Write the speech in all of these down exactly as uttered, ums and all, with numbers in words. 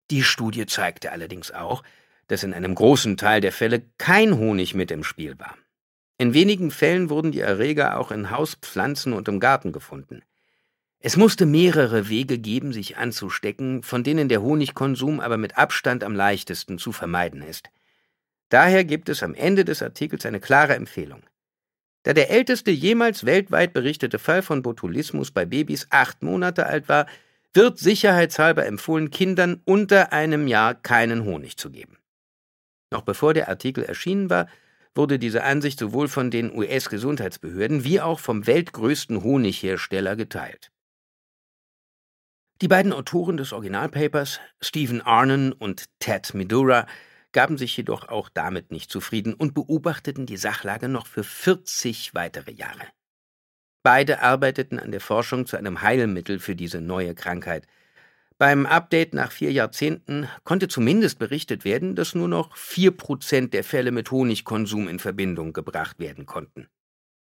Die Studie zeigte allerdings auch, dass in einem großen Teil der Fälle kein Honig mit im Spiel war. In wenigen Fällen wurden die Erreger auch in Hauspflanzen und im Garten gefunden. Es musste mehrere Wege geben, sich anzustecken, von denen der Honigkonsum aber mit Abstand am leichtesten zu vermeiden ist. Daher gibt es am Ende des Artikels eine klare Empfehlung. Da der älteste jemals weltweit berichtete Fall von Botulismus bei Babys acht Monate alt war, wird sicherheitshalber empfohlen, Kindern unter einem Jahr keinen Honig zu geben. Noch bevor der Artikel erschienen war, wurde diese Ansicht sowohl von den U S-Gesundheitsbehörden wie auch vom weltgrößten Honighersteller geteilt. Die beiden Autoren des Originalpapers, Stephen Arnon und Ted Medura, gaben sich jedoch auch damit nicht zufrieden und beobachteten die Sachlage noch für vierzig weitere Jahre. Beide arbeiteten an der Forschung zu einem Heilmittel für diese neue Krankheit. Beim Update nach vier Jahrzehnten konnte zumindest berichtet werden, dass nur noch vier Prozent der Fälle mit Honigkonsum in Verbindung gebracht werden konnten.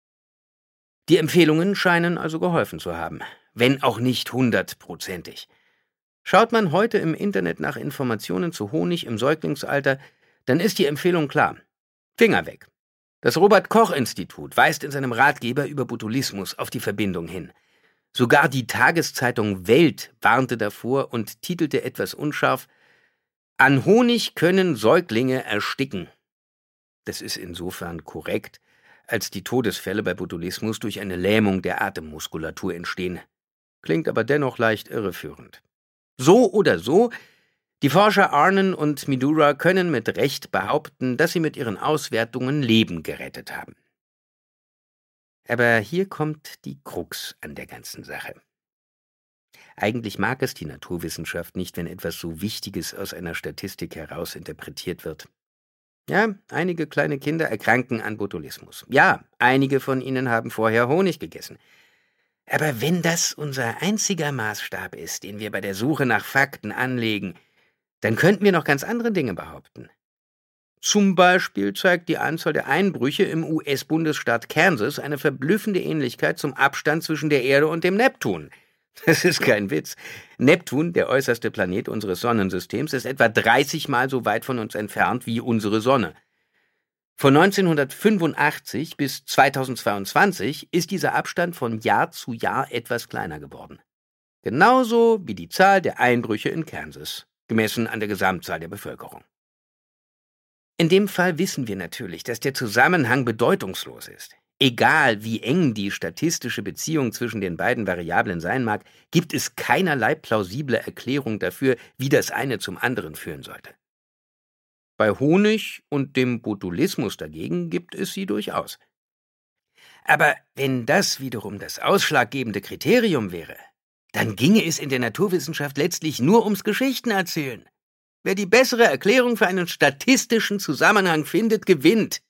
Die Empfehlungen scheinen also geholfen zu haben, wenn auch nicht hundertprozentig. Schaut man heute im Internet nach Informationen zu Honig im Säuglingsalter, dann ist die Empfehlung klar: Finger weg. Das Robert-Koch-Institut weist in seinem Ratgeber über Botulismus auf die Verbindung hin. Sogar die Tageszeitung Welt warnte davor und titelte etwas unscharf: An Honig können Säuglinge ersticken. Das ist insofern korrekt, als die Todesfälle bei Botulismus durch eine Lähmung der Atemmuskulatur entstehen. Klingt aber dennoch leicht irreführend. So oder so, die Forscher Arnon und Medura können mit Recht behaupten, dass sie mit ihren Auswertungen Leben gerettet haben. Aber hier kommt die Krux an der ganzen Sache. Eigentlich mag es die Naturwissenschaft nicht, wenn etwas so Wichtiges aus einer Statistik heraus interpretiert wird. Ja, einige kleine Kinder erkranken an Botulismus. Ja, einige von ihnen haben vorher Honig gegessen. Aber wenn das unser einziger Maßstab ist, den wir bei der Suche nach Fakten anlegen, dann könnten wir noch ganz andere Dinge behaupten. Zum Beispiel zeigt die Anzahl der Einbrüche im U S-Bundesstaat Kansas eine verblüffende Ähnlichkeit zum Abstand zwischen der Erde und dem Neptun. Das ist kein Witz. Neptun, der äußerste Planet unseres Sonnensystems, ist etwa dreißig Mal so weit von uns entfernt wie unsere Sonne. Von neunzehnhundertfünfundachtzig bis zweitausendzweiundzwanzig ist dieser Abstand von Jahr zu Jahr etwas kleiner geworden. Genauso wie die Zahl der Einbrüche in Kansas, gemessen an der Gesamtzahl der Bevölkerung. In dem Fall wissen wir natürlich, dass der Zusammenhang bedeutungslos ist. Egal wie eng die statistische Beziehung zwischen den beiden Variablen sein mag, gibt es keinerlei plausible Erklärung dafür, wie das eine zum anderen führen sollte. Bei Honig und dem Botulismus dagegen gibt es sie durchaus. Aber wenn das wiederum das ausschlaggebende Kriterium wäre, dann ginge es in der Naturwissenschaft letztlich nur ums Geschichtenerzählen. Wer die bessere Erklärung für einen statistischen Zusammenhang findet, gewinnt.